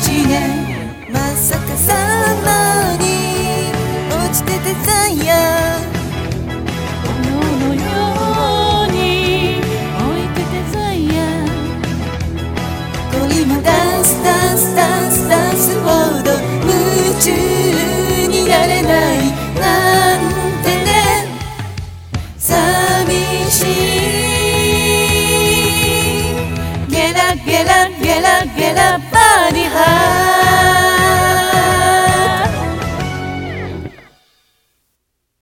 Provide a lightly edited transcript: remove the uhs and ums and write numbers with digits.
1年まさかさまに落ちててさや炎のように置いててさや恋もダンスダンスダンスダンスほど夢中になれないなんてね寂しいゲラゲラゲラゲラバディハ